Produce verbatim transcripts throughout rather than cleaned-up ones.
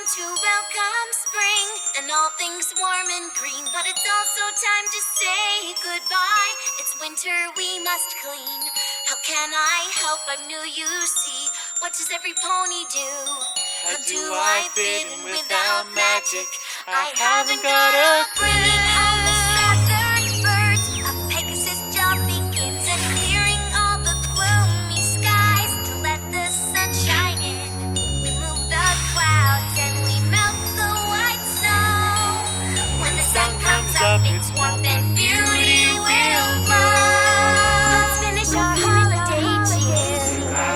to welcome spring and all things warm and green. But it's also time to say goodbye. It's winter, we must clean. How can I help? I'm new, you see. What does every pony do? How do I fit in without magic? I haven't got a clue. How the southern birds of Pegasus job begins, and clearing all the gloomy skies to let the sun shine in. We move the clouds and we melt the white snow. When the sun comes up, its warmth and beauty will glow. Let's finish our holiday cheer,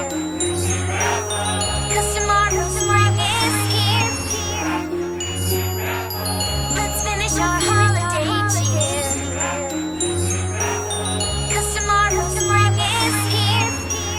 'cause tomorrow spring is here. Let's finish our holiday cheer, 'cause tomorrow spring is here.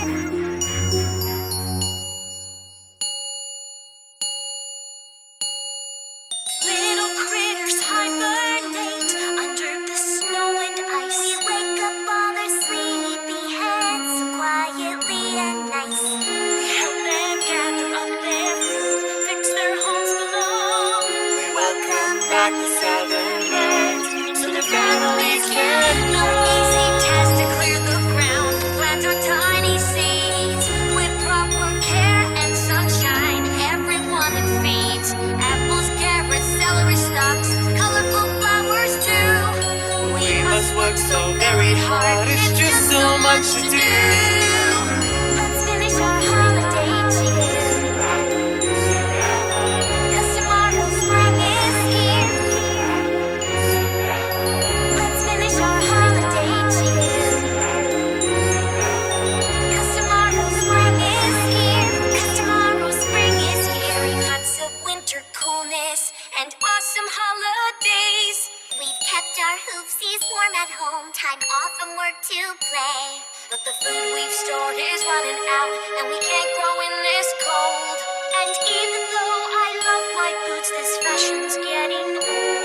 Little critters hibernate under the snow and ice. We wake up all their sleepy heads so quietly and nice. We help them gather up their food, fix their homes below. We welcome back the southern birds so their families can know. Easy task to clear the ground, plant our tiny seeds with proper care and sunshine. Everyone it feeds apples, carrots, celery stalks, colorful flowers too. We must work so very hard, it's just so much to do. Let's finish our holiday cheer, 'cause tomorrow spring is here. Let's finish our holiday cheer, 'cause tomorrow spring is here. 'Cause tomorrow spring is here. Lots of winter coolness and awesome holidays. We've kept our hoofsies warm at home, time off from work to play. But the food we've stored is running out, and we can't grow in this cold. And even though I love my boots, this fashion's getting old.